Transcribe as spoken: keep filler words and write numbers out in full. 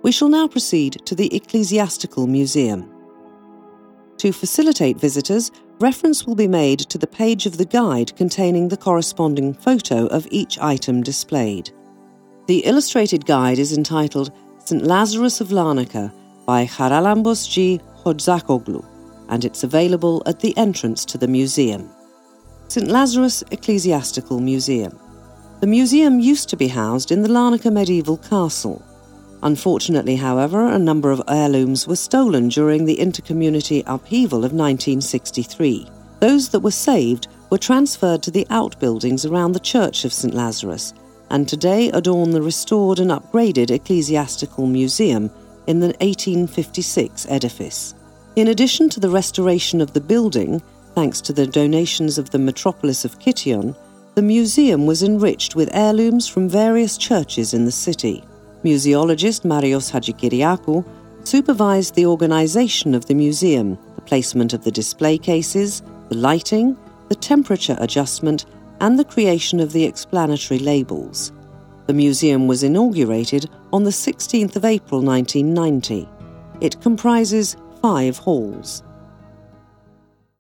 We shall now proceed to the Ecclesiastical Museum. To facilitate visitors, reference will be made to the page of the guide containing the corresponding photo of each item displayed. The illustrated guide is entitled Saint Lazarus of Larnaca by Charalambos G. Hodzakoglu, and it's available at the entrance to the museum. Saint Lazarus Ecclesiastical Museum. The museum used to be housed in the Larnaca medieval castle. Unfortunately, however, a number of heirlooms were stolen during the intercommunity upheaval of nineteen sixty-three. Those that were saved were transferred to the outbuildings around the Church of Saint Lazarus, and today adorn the restored and upgraded Ecclesiastical Museum in the eighteen fifty-six edifice. In addition to the restoration of the building, thanks to the donations of the metropolis of Kition, the museum was enriched with heirlooms from various churches in the city. Museologist Marios Hadjikyriakou supervised the organization of the museum, the placement of the display cases, the lighting, the temperature adjustment, and the creation of the explanatory labels. The museum was inaugurated on the sixteenth of April nineteen ninety. It comprises five halls.